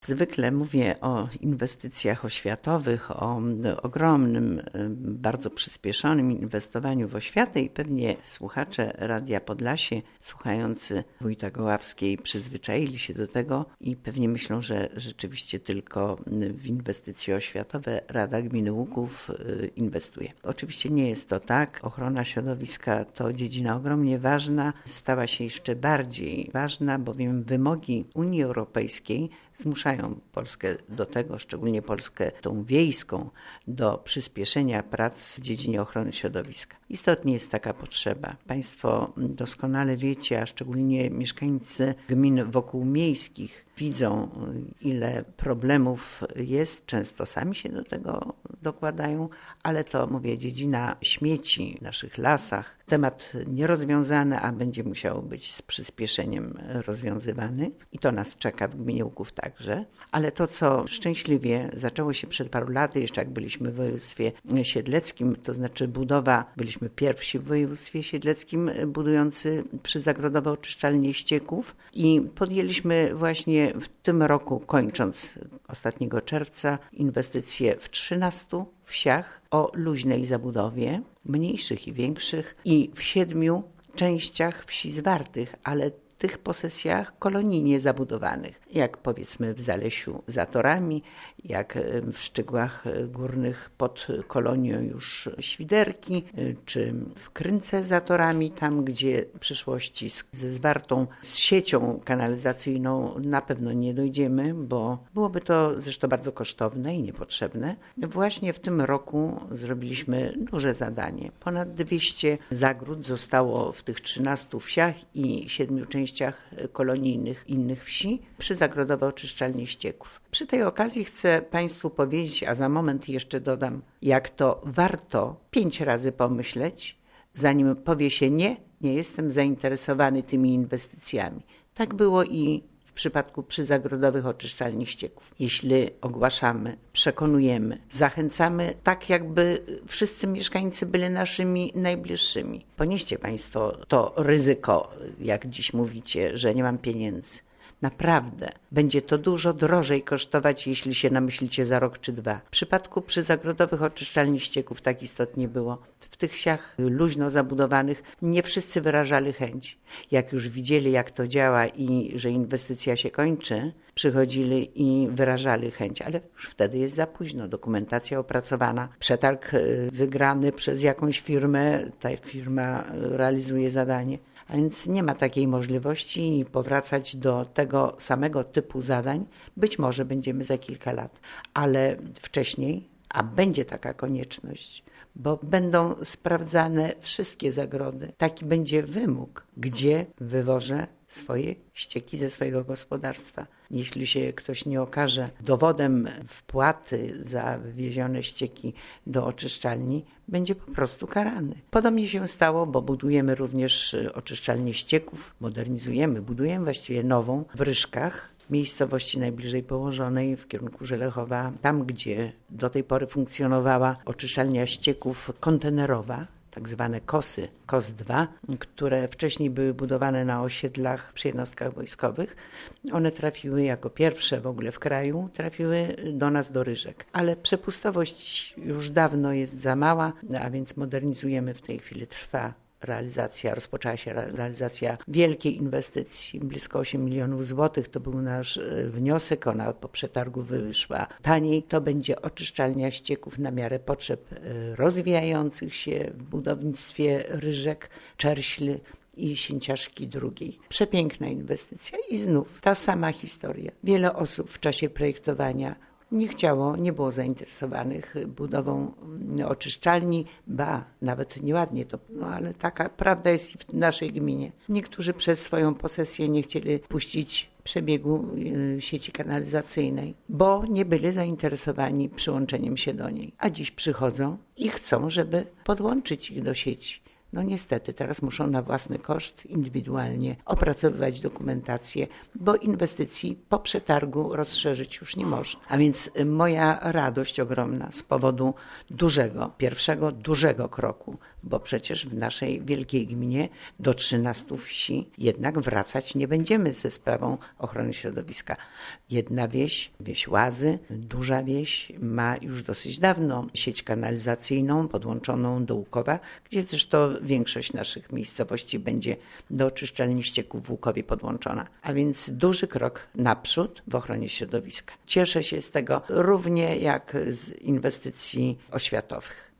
Zwykle mówię o inwestycjach oświatowych, o ogromnym, bardzo przyspieszonym inwestowaniu w oświatę i pewnie słuchacze Radia Podlasie, słuchający Wójta Goławskiej, przyzwyczaili się do tego i pewnie myślą, że rzeczywiście tylko w inwestycje oświatowe Rada Gminy Łuków inwestuje. Oczywiście nie jest to tak. Ochrona środowiska to dziedzina ogromnie ważna, stała się jeszcze bardziej ważna, bowiem wymogi Unii Europejskiej zmuszają Polskę do tego, szczególnie Polskę tą wiejską, do przyspieszenia prac w dziedzinie ochrony środowiska. Istotnie jest taka potrzeba. Państwo doskonale wiecie, a szczególnie mieszkańcy gmin wokółmiejskich widzą, ile problemów jest, często sami się do tego dokładają, ale to, mówię, dziedzina śmieci w naszych lasach. Temat nierozwiązany, a będzie musiał być z przyspieszeniem rozwiązywany i to nas czeka w gminie Łuków także. Ale to, co szczęśliwie zaczęło się przed paru laty, jeszcze jak byliśmy w województwie siedleckim, to znaczy budowa, byliśmy pierwsi w województwie siedleckim budujący przyzagrodowe oczyszczalnie ścieków i podjęliśmy właśnie w tym roku, kończąc ostatniego czerwca, inwestycje w 13 wsiach o luźnej zabudowie, mniejszych i większych, i w 7 częściach wsi zwartych, ale tych posesjach kolonijnie zabudowanych, jak powiedzmy w Zalesiu za torami, jak w Szczygłach Górnych pod kolonią już Świderki, czy w Krynce za torami, tam gdzie w przyszłości ze zwartą z siecią kanalizacyjną na pewno nie dojdziemy, bo byłoby to zresztą bardzo kosztowne i niepotrzebne. Właśnie w tym roku zrobiliśmy duże zadanie. Ponad 200 zagród zostało w tych 13 wsiach i 7 częściach kolonijnych innych wsi przy zagrodowe oczyszczalnie ścieków. Przy tej okazji chcę Państwu powiedzieć, a za moment jeszcze dodam, jak to warto 5 razy pomyśleć, zanim powie się nie jestem zainteresowany tymi inwestycjami. Tak było i w przypadku przyzagrodowych oczyszczalni ścieków. Jeśli ogłaszamy, przekonujemy, zachęcamy, tak jakby wszyscy mieszkańcy byli naszymi najbliższymi. Ponieście Państwo to ryzyko, jak dziś mówicie, że nie mam pieniędzy. Naprawdę będzie to dużo drożej kosztować, jeśli się namyślicie za rok czy 2. W przypadku przyzagrodowych oczyszczalni ścieków tak istotnie było. W tych wsiach luźno zabudowanych nie wszyscy wyrażali chęć. Jak już widzieli, jak to działa i że inwestycja się kończy, przychodzili i wyrażali chęć, ale już wtedy jest za późno. Dokumentacja opracowana, przetarg wygrany przez jakąś firmę, ta firma realizuje zadanie. A więc nie ma takiej możliwości i powracać do tego samego typu zadań. Być może będziemy za kilka lat, ale wcześniej, a będzie taka konieczność, bo będą sprawdzane wszystkie zagrody. Taki będzie wymóg, gdzie wywożę swoje ścieki ze swojego gospodarstwa. Jeśli się ktoś nie okaże dowodem wpłaty za wywiezione ścieki do oczyszczalni, będzie po prostu karany. Podobnie się stało, bo budujemy również oczyszczalnię ścieków, budujemy właściwie nową w Ryszkach, w miejscowości najbliżej położonej w kierunku Żelechowa, tam gdzie do tej pory funkcjonowała oczyszczalnia ścieków kontenerowa, tak zwane KOS-y, KOS-2, które wcześniej były budowane na osiedlach przy jednostkach wojskowych. One trafiły jako pierwsze w ogóle w kraju, trafiły do nas do Ryżek. Ale przepustowość już dawno jest za mała, a więc modernizujemy, w tej chwili trwa rozpoczęła się realizacja wielkiej inwestycji, blisko 8 milionów złotych. To był nasz wniosek, ona po przetargu wyszła taniej. To będzie oczyszczalnia ścieków na miarę potrzeb rozwijających się w budownictwie Ryżek, Czerśl i Sięciaszki II. Przepiękna inwestycja i znów ta sama historia. Wiele osób w czasie projektowania nie było zainteresowanych budową oczyszczalni, nawet nieładnie to, ale taka prawda jest w naszej gminie. Niektórzy przez swoją posesję nie chcieli puścić przebiegu sieci kanalizacyjnej, bo nie byli zainteresowani przyłączeniem się do niej. A dziś przychodzą i chcą, żeby podłączyć ich do sieci. no niestety teraz muszą na własny koszt indywidualnie opracowywać dokumentację, bo inwestycji po przetargu rozszerzyć już nie można. A więc moja radość ogromna z powodu pierwszego dużego kroku, bo przecież w naszej wielkiej gminie do 13 wsi jednak wracać nie będziemy ze sprawą ochrony środowiska. Jedna wieś Łazy, duża wieś, ma już dosyć dawno sieć kanalizacyjną podłączoną do Łukowa, gdzie zresztą większość naszych miejscowości będzie do oczyszczalni ścieków w Łukowie podłączona. A więc duży krok naprzód w ochronie środowiska. Cieszę się z tego równie jak z inwestycji oświatowych.